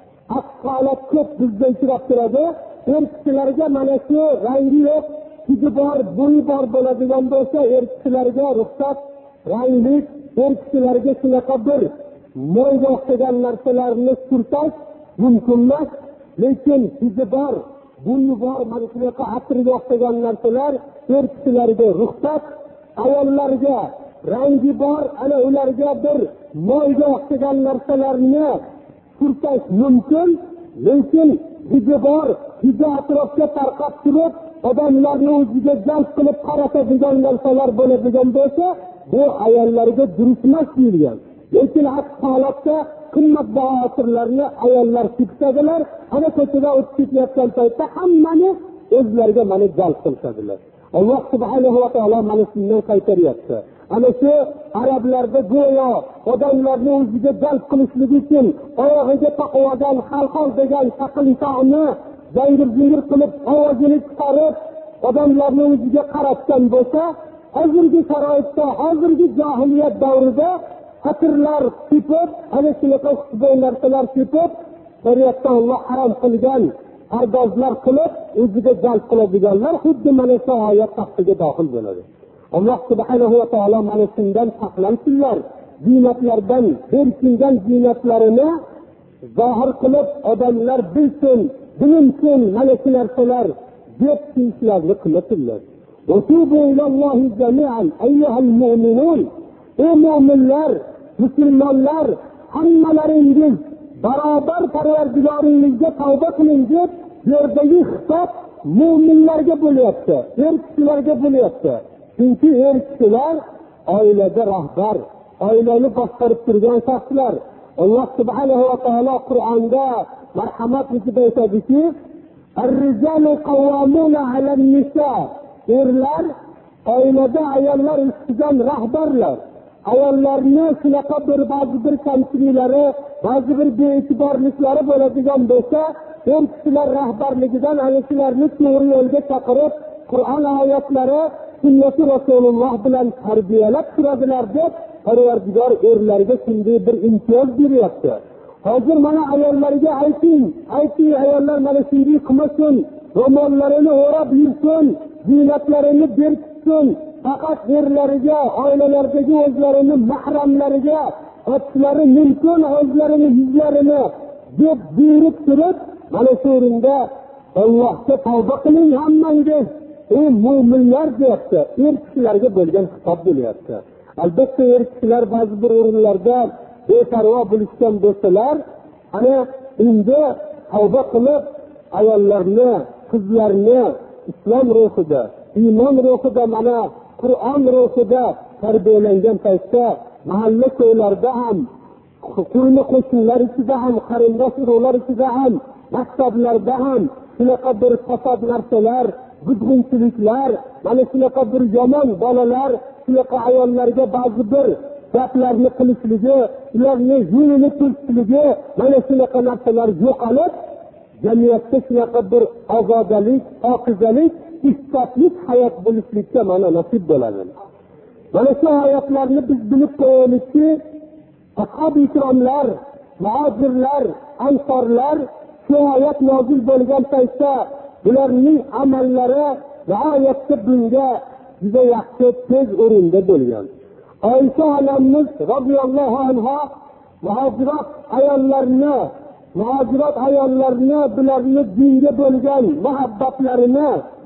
aqsolat ko'p bizda uchrab turadi. Er kishilarga mana shu rangi yo'q, hidi bor, bo'yi bor bo'ladigan bo'lsa, er kishilarga ruxsat, rangli, er kishilarga shunaqa bir mo'yga o'xshagan narsalarni surtash mumkin emas. Lekin hidi bor, bo'yi bor, mana shunaqa atirga o'xshagan narsalar er kishilarga ruxsat, ayollarga rangi bor, ana ularga bir mo'yga o'xshagan narsalarni surtash mumkin. Lekin hidi bor, hidi atrofga tarqab turib, odamlarni o'ziga jalb qilib qaratadigan narsalar bo'ladigan bo'lsa, bu ayollarga durust emas deyilgan. Lekin haq holatda qimmatbaho atirlarni ayollar tutadilar, ana ko'chada o'tib ketayotgan paytda hammani o'zlariga mana jalb qiladilar. Alloh subhanahu va taolo mana shundan qaytaryapti. Ana shu arablarda go'yo odamlarni o'ziga jalb qilishlik uchun oyog'iga taqovadan halqol degan taqlitoni zangir-zingir qilib ovozini chiqarib odamlarni o'ziga qaratgan bo'lsa, hozirgi sharoitda, hozirgi jahiliyat davrida atirlar sepib, ana shunaqa xushbo'y narsalar sepib, shariatda Alloh harom qilgan pardozlar qilib o'ziga jalb qiladiganlar xuddi mana shu oyat taqdiga daxil bo'ladi. Alloh subhanahu va taolo mana shundan saqlansinlar. Ziynatlardan berkingan ziynatlarini zohir qilib odamlar bilsin, bilinsin mana shu narsalar deb tinchlarni qilsinlar. Va tubu ilallohi jami'an ayyuhal mu'minun. Ey mu'minlar, musulmonlar, hammalaringiz barobar Parvardigoringizga tavba qiling deb yerdagi xitob mu'minlarga bo'lyapti, er kishilarga bo'lyapti. Chunki er kishilar oilada rahbar, oilani boshqarib turgan shaxslar. Alloh subhanahu va taolo Qur'onda marhamat qilib aytadiki, "Ar-rijalu qawwamuna 'alan-nisa." Erlar oilada ayollar ustidan rahbarlar. Ayollarni shunaqa bir ba'zi bir kamchiliklari, ba'zi bir be'tiborliklari bo'ladigan bo'lsa, er kishilar rahbarligidan ana shularni to'g'ri yo'lga chaqirib, Qur'on oyatlari, sunnati Rasululloh bilan tarbiyalab turadilar deb Parvardigor erlarga shunday bir imtiyoz beryapti. Hozir mana ayollarga ayting, ayting ayollar mana shunday qilmasin, ro'mollarini o'rab yursin, ziynatlarini berkitsin. Faqat erlariga, oilalardagi o'zlarini mahramlariga otishlari mumkin, o'zlarini yuzlarini deb buyurib turib, mana shu o'rinda Allohga tavba qiling hammangiz, ey mu'minlar deyapti. Er kishilarga bo'lgan xitob bo'lyapti. Albatta er kishilar ba'zi bir o'rinlarda beparvo bo'lishgan bo'lsalar, ana endi tavba qilib ayollarni, qizlarni islom ruhida, iymon ruhida, mana Qur'on ruhida tarbiyalangan paytda mahalla ko'ylarda ham, qo'yni qo'shnilar ichida ham, qarindosh urug'lar ichida ham, maktablarda ham shunaqa bir fasod narsalar, buzg'unchiliklar, mana shunaqa bir yomon bolalar, shunaqa ayollarga ba'zi bir gaplarni qilishligi, ularni yo'lini to'sishligi, mana shunaqa narsalar yo'qolib, jamiyatda shunaqa bir ozodalik, pokizalik, iffatli hayot bo'lishlikka mana nasib bo'ladi. Mana shu oyatlarni biz bilib qo'yaylikki, ashab-i ikromlar, muhojirlar, ansorlar shu oyat nozil bo'lgan paytda ularning amallari nihoyatda bunga juda yaxshi tez o'rinda bo'lgan. Oysha onamiz radhiyallohu anha muhojirat ayollarni, muhojirat ayollarni bularni dinga bo'lgan muhabbatlarini,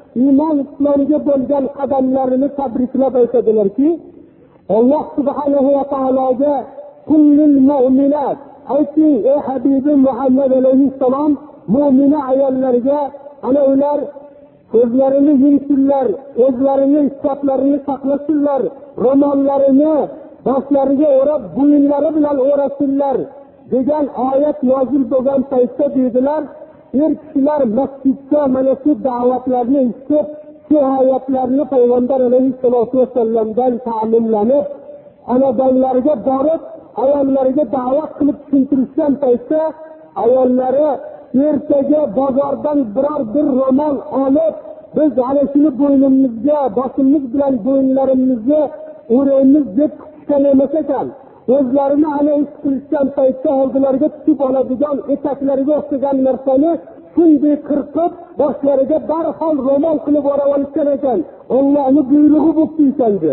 iymon islomga bo'lgan qadamlarini tabriklab aytadilarki, Alloh subhanahu va taologa kullul mu'minat, ayting ey Habibim Muhammad alayhissalom, mu'mina ayollarga, ana ular o'zlarini yumsinlar, o'zlarini iffatlarini saqlasinlar, ro'mollarini boshlariga o'rab bo'yinlari bilan o'rasinlar degan oyat nozil bo'lgan paytda deydilar, er kishilar masjidda mana shu da'vatlarni eshitib, shu oyatlarni payg'ambar alayhissalatu vassalamdan ta'limlanib, xonadonlariga borib, ayollariga da'vat qilib tushuntirishgan paytda ayollari ertaga bozordan biror bir ro'mol olib, biz ana shuni bo'ynimizga, boshimiz bilan bo'yinlarimizga o'raymiz deb kutgan emas ekan. O'zlarini ana ish qilishgan paytda oldilariga tutib oladigan etaklariga o'xshagan narsani shunday qirqib, boshlariga darhol ro'mol qilib o'rab olishgan ekan. Allohning buyrug'i bu deysan deb.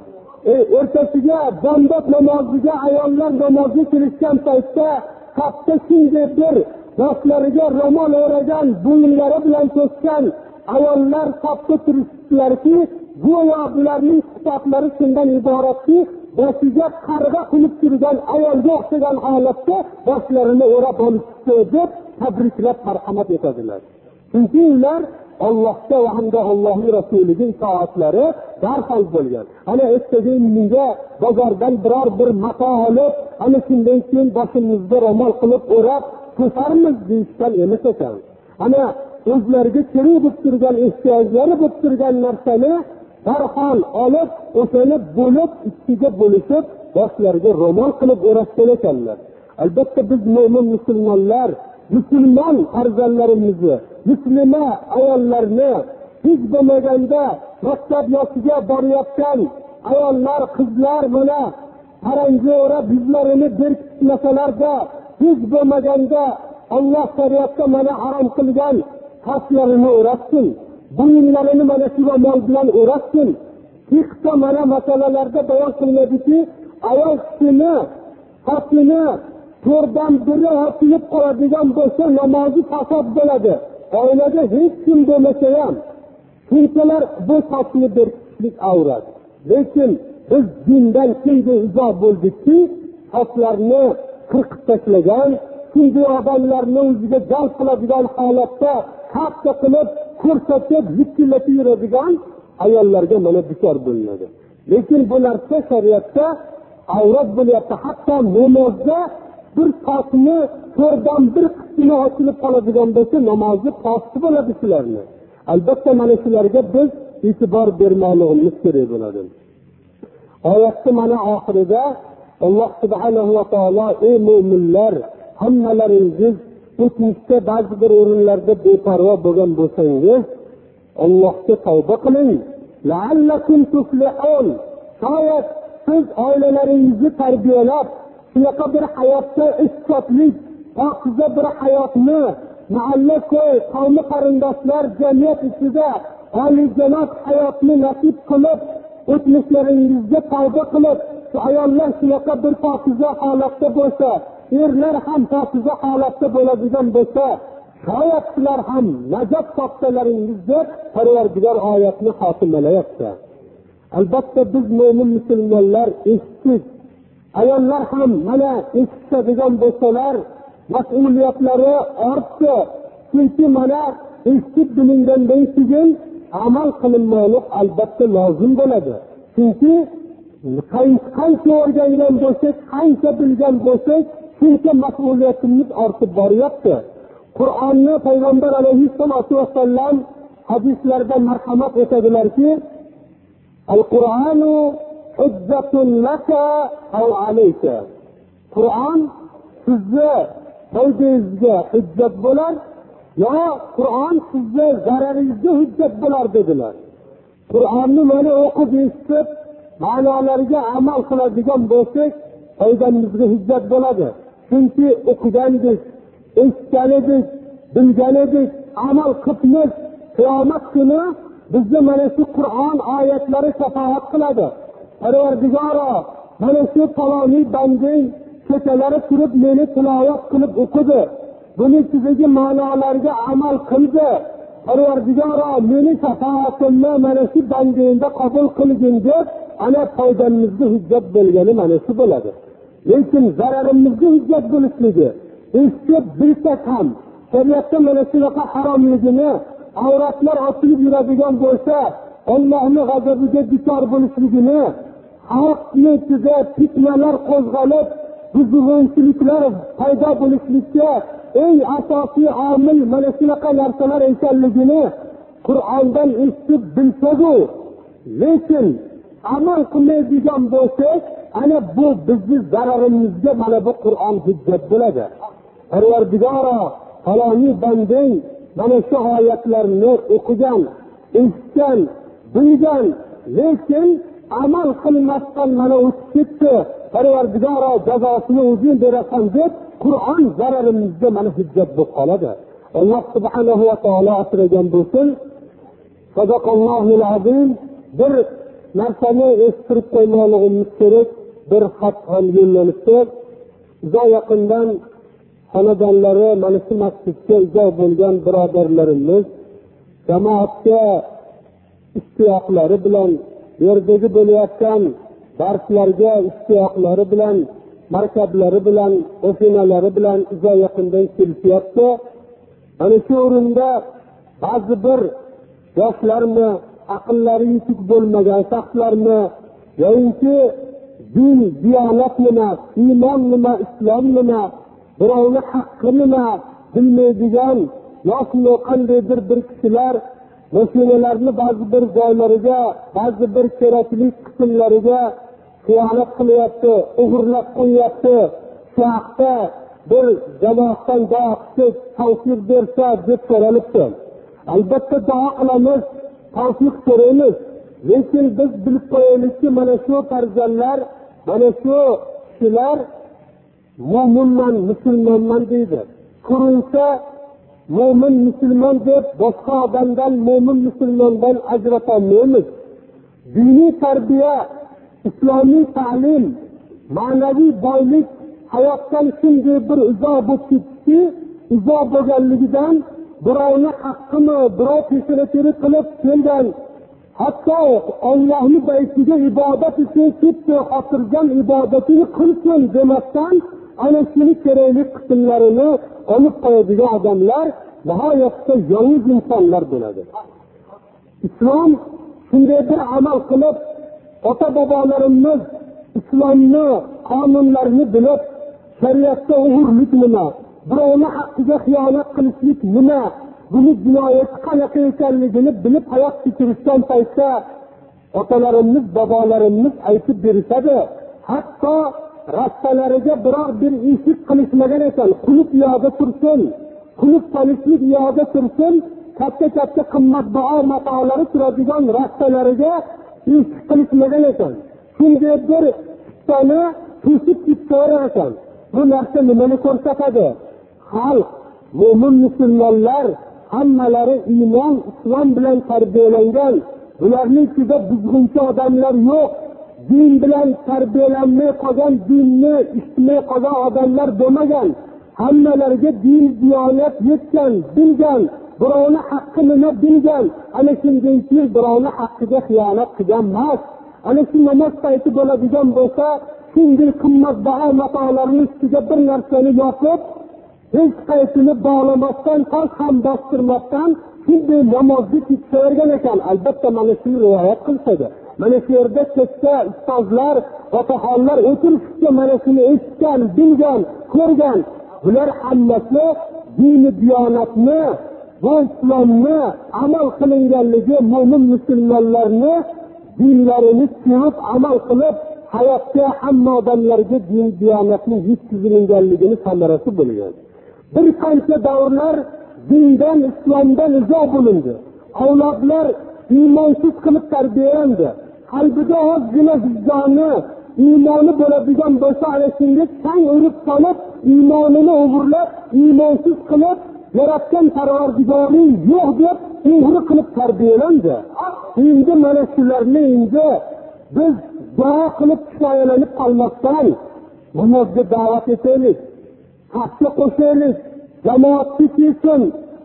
Ertasiga bomdod namoziga ayollar namozga kirishgan paytda katta shunday bir boshlariga ro'mol o'ragan, bo'yinlari bilan to'sgan ayollar katta turishdilarki, go'yo bularning sifatlari shundan iboratki, boshiga qarg'a qilib turgan ayolga o'xshagan holatda boshlarini o'rab olishdi deb tabriklab marhamat etadilar. Chunki ular Allohga va hamda Allohning rasuliga itoatlari darhol bo'lgan. Ana ertaga menga bozordan biror bir mato olib, ana shundan keyin boshimizga ro'mol qilib o'rab ko'tarmiz deyishgan emas ekan. Ana o'zlariga kerak bo'lib turgan, ehtiyojlari bo'lib turgan narsani darhol olib, o'shani bo'lib, ikkiga bo'lishib, boshlariga ro'mol qilib o'rashgan ekanlar. Albatta biz mo'min musulmonlar, musulmon farzandlarimizni, musulmon ayollarni hech bo'lmaganda maktab yoshiga borayotgan ayollar, qizlar mana paranji o'rab yuzlarini berkitmasalarda, hech bo'lmaganda Alloh shariatda mana harom qilgan qoshlarini o'rabsin, bo'yinlarini mana shu ro'mol bilan o'rabsin. Fiqhda mana masalalarda bayon qilinadiki, ayol kishini xotini to'rdan biri ochilib qoladigan bo'lsa, namozi fasod bo'ladi. Oilada hech kim bo'lmasa ham shunchalar bu sochni berkitishlik avrat. Lekin biz dindan shunday uzoq bo'ldikki, sochlarni qirqib tashlagan, shunday odamlarni o'ziga jalb qiladigan holatda katta qilib ko'rsatib, zikillatib yuradigan ayollarga mana duchor bo'linadi. Lekin bu narsa shariatda avrat bo'lyapti. Hatto namozda bir sochni to'rdan bir qismi ochilib qoladigan bo'lsa, namozni fosi bo'ladi shularni. Albatta mana shularga biz e'tibor bermoqligimiz kerak bo'ladi. Oyatning mana oxirida Alloh subhanahu va taolo ey mu'minlar, hammalaringiz o'tmishda ba'zi bir o'rinlarda beparvo bo'lgan bo'lsangiz, Allohga tavba qiling. La'allakum tuflihun. Shoyat siz oilalaringizni tarbiyalab, shunaqa bir hayotda ishtotlik, pokiza bir hayotni mahalla ko'y, qavmi qarindoshlar jamiyat ichida oliyjanob hayotni nasib qilib, o'tmishlaringizga tavba qilib, ayollar shunaqa bir pokiza holatda bo'lsa, erlar ham pokiza holatda bo'ladigan bo'lsa, shoyat sizlar ham najot topsalaringiz deb Parvardigor oyatni xotimalayapti. Albatta biz mo'min musulmonlar eshitdik. Ayollar ham mana eshitadigan bo'lsalar, mas'uliyatlari ortdi. Chunki mana eshitib bilingandan keyin amal qilinmoqlik albatta lozim bo'ladi. Chunki qancha o'rgangan bo'lsak, qancha bilgan bo'lsak, shuncha mas'uliyatimiz ortib boryapti. Qur'onni payg'ambar alayhissalatu vassallam hadislarda marhamat etadilarki, Al-Qur'anu hujjatun laka aw alayka. Qur'on sizga foydangizga hujjat bo'lar, yo Qur'on sizga zararingizga hujjat bo'lar dedilar. Qur'onni mana o'qib eshitib, ma'nolariga amal qiladigan bo'lsak, foydamizga hujjat bo'ladi. Chunki o'qigandik, eshitgandik, bilgandik, amal qilamiz. Qiyomat kuni bizga mana shu Qur'on oyatlari shafaat qiladi. Parvardigoro, mana shu faloniy banding kechalari turib meni tilovat qilib o'qidi. Buning ichidagi ma'nolarga amal qildi. Parvardigoro meni shafaatimni mana shu bandingda qabul qilgin deb ana foydamizga hujjat bo'lgani mana shu bo'ladi. Lekin zararimizga hujjat bo'lishligi, eshitib bilsak ham shariatda mana shunaqa haromligini, avratlar ochilib yuradigan bo'lsa, Allohning g'azabiga duchor bo'lishligini, xalq ichida fitnalar qo'zg'alib, buzg'unchiliklar paydo bo'lishlikka eng asosiy omil mana shunaqa narsalar ekanligini Qur'ondan eshitib bilsak-u, lekin amal qilmaydigan bo'lsak, ana bu bizning zararimizga mana bu Qur'on hujjat bo'ladi. Parvardigoro, faloni bandang mana shu oyatlarni o'qigan, eshitgan, bilgan, lekin amal qilmasdan mana o'tib ketdi. Parvardigoro jazosini o'zing berasan deb Qur'on zararimizga mana hujjat bo'lib qoladi. Alloh subhanahu va taolo asragan bo'lsin. Sadaqallohul azim. Bir narsani estirib qo'ymoqligimiz kerak. Bir xat ham yo'llanibdi. Uzoq yaqindan xonadonlari mana shu masjidga uzoq bo'lgan birodarlarimiz jamoatga ishtiyoqlari bilan, yerdagi bo'layotgan darslarga ishtiyoqlari bilan, markablari bilan, ofinalari bilan uzoq yaqindan kelishyapti. Ana shu o'rinda ba'zi bir yoshlarni, aqllari yetuk bo'lmagan shaxslarni yoki din, diyonat nima, iymon nima, islom nima, birovni haqqi nima bilmaydigan yoshli qandaydir bir kishilar mashinalarni ba'zi bir joylariga, ba'zi bir kerakli qismlariga xiyonat qilyapti, o'g'irlab qo'yyapti. Shu haqda bir jamoatdan duo qilib tavsiq bersa deb so'ralibdi. Albatta duo qilamiz, tavsiq so'raymiz. Lekin biz bilib qo'yaylikki, mana shu farzandlar, mana shu kishilar mo'minman, musulmonman deydi. Ko'rinsa mo'min, musulmon deb boshqa odamdan, mo'min, musulmondan ajratolmaymiz. Diniy tarbiya, islomiy ta'lim, ma'naviy boylik hayotdan shunday bir uzoq bo'lib ketdiki, uzoq bo'lganligidan birovni haqqini birov peshoratini qilib kelgan, hatto Allohning baytiga ibodat uchun ketdi, xotirjam ibodatini qilsin demasdan ana shuni kerakli qismlarini olib qo'yadigan odamlar nihoyatda yovuz insonlar bo'ladi. Islom shunday bir amal qilib, ota bobolarimiz islomni qonunlarini bilib, shariatda o'g'irlik nima, birovni haqqiga xiyonat qilishlik nima, buni jinoyat qanaqa ekanligini bilib hayot kechirishgan paytda otalarimiz, bobolarimiz aytib berishadi. Hatto rastalariga biror bir eshik qilishmagan ekan, qulf yo'da tursin, qulf solishlik yo'da tursin, katta-katta qimmatbaho matolari turadigan rastalariga eshik qilishmagan ekan. Shunday bir ustani to'sib ketgan ekan. Bu narsa nimani ko'rsatadi? Xalq, mo'min musulmonlar hammalari iymon, islom bilan tarbiyalangan. Bularning ichida buzg'unchi odamlar yo'q. Din bilan tarbiyalanmay qolgan, dinni eshitmay qolgan odamlar bo'lmagan. Hammalariga din, diyonat yetgan, bilgan, birovni haqqi nima bilgan. Ana shundan keyin birovni haqqiga xiyonat qilgan emas. Ana shu namoz payti bo'ladigan bo'lsa, shunday qimmatbaho matolarning ustiga bir narsani yopib, hech qaysini bog'lamasdan, tosh ham bostirmasdan shunday namozga ketavergan ekan. Albatta mana shu rivoyat qilsadi. Mana shu yerda katta ustozlar, otaxonlar o'tirishga mana shuni eshitgan, bilgan, ko'rgan. Bular hammasi dini, diyonatni, bu islomni amal qilinganligi, mo'min musulmonlarni dinlarini sevib amal qilib hayotga hamma odamlarga din, diyonatni yetkazilganligini samarasi bo'lgan. Bir qancha davrlar dindan, islomdan uzoq bo'lindi. Avlodlar iymonsiz qilib tarbiyalandi. Qalbida ozgina vijdoni, iymoni bo'ladigan bo'lsa, ana shunga chang urib solib, iymonini o'g'irlab, iymonsiz qilib, yaratgan Parvardigoring yo'q deb o'g'ri qilib tarbiyalandi. Endi mana shularni endi biz duo qilib kifoyalanib qolmasdan namozga da'vat etaylik, haqqa qo'shaylik, jamoatga kelsin.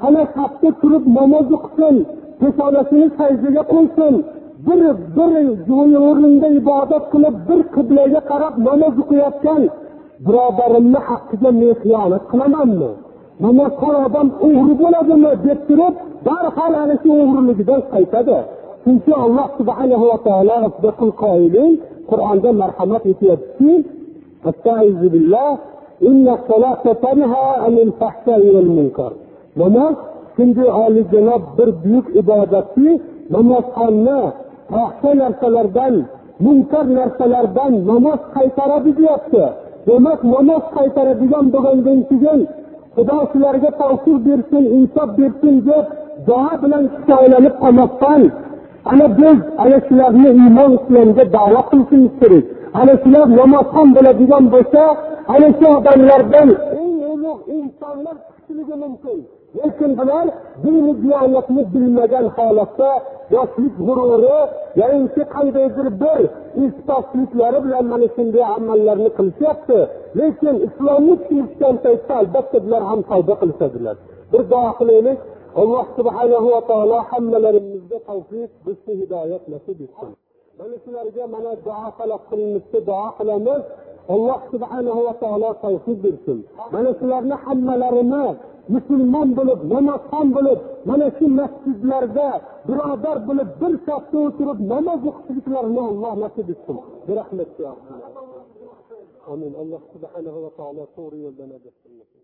ana safda turib namoz o'qisin, peshonasini sajdaga qo'ysin, bir bir o'rinda ibodat qilib, bir qiblaga qarab namoz o'qiyotgan birodarimni haqqiga men xiyonat qilamanmi? Namozxon odam o'g'ri bo'ladimi deb turib, darhol ana shu o'g'riligidan qaytadi. Chunki Alloh subhanahu va taolo asbaqul qoilin Qur'onda marhamat etyapti. Astagfiru billah, inna salata tanha anil fahsai wal munkar. Namoz shunday olijanob bir buyuk ibodatki, namozxonni fahsha narsalardan, munkar narsalardan namoz qaytaradi deyapti. Demak, namoz qaytaradigan bo'lgandan keyin Xudo sizlarga tavfiq bersin, insof bersin deb duo bilan shikoylanib qolmasdan, ana biz ana shularni iymon islomga da'vat qilishimiz kerak. Ana shular namozxon bo'ladigan bo'lsa, ana shu odamlardan eng ulug' insonlar chiqishligi mumkin. Lekin bular dini diyonatni bilmagan holatda yoshlik g'ururi yoki qandaydir bir istisnosliklari bilan mana shunday amallarni qilishyapti. Lekin islomni tushunishgan paytda albatta bular ham tavba qilishadilar. Bir duo qilaylik. Alloh subhanahu va taolo hammalarimizga tavfiq, bizga hidoyat nasib etsin. Mana shularga mana duo qilinmoqda, duo qilamiz. Alloh subhanahu va taolo tavfiq bersin. Mana shularni hammalarini musulmon bo'lib, namozxon bo'lib, mana shu masjidlarda birodar bo'lib bir safda o'tirib namoz o'qishliklarini Alloh nasib etsin. Bir rahmat. Amin. Alloh subhanahu va taolo to'g'ri yo'ldan adashtirsin.